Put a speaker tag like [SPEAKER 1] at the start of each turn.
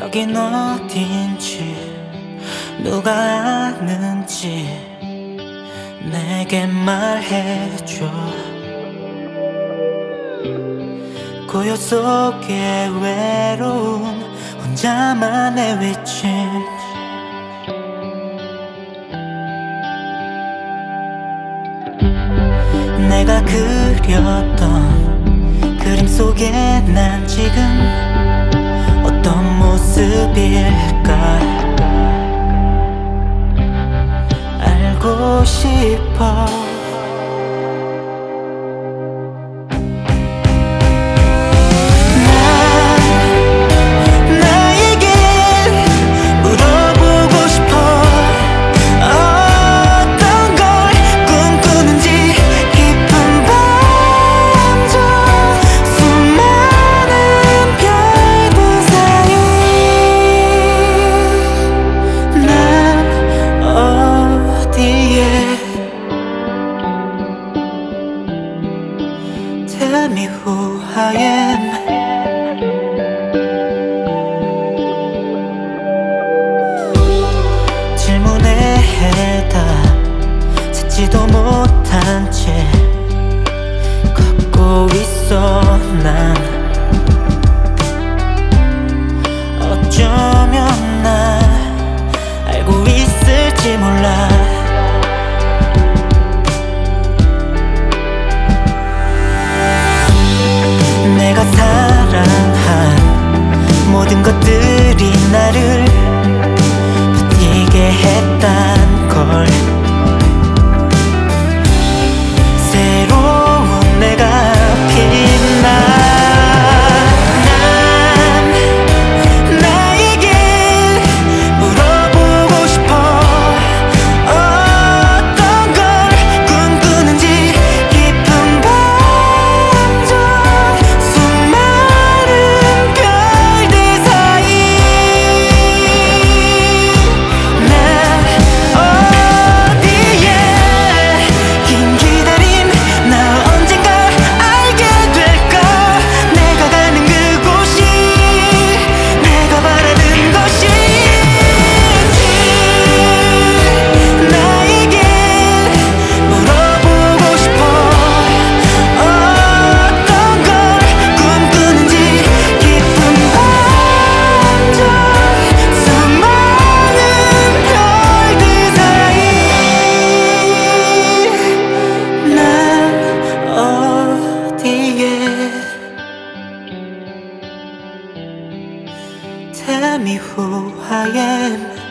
[SPEAKER 1] 여긴 어딘지 누가 아는지 내게 말해줘. 고요 속의 외로움 혼자만의 외침 내가 그렸던 그림 속에 난 지금 어떤 모습일까 알고 싶어. Tell me who I am. 질문에 해답 찾지도 못한 채 걷고 있어 난. 어쩌면 나 알고 있을지 몰라. 내가 사랑한 모든 것들이 나를 버티게 했단 걸. 새로운 내가 빛나. 난 나에게 물어보고 싶어. 어떤 걸 꿈꾸는지 깊은 밤 중 수많은 별들 사이 난 어디에 긴 기다림 나 언젠가 알게 될까. 내가 가는 그곳이 내가 바라는 것인지 나에게 물어보고 싶어. 어떤 걸 꿈꾸는지 깊은 밤 중 수많은 별들 사이 난 어디에. Tell me who I am.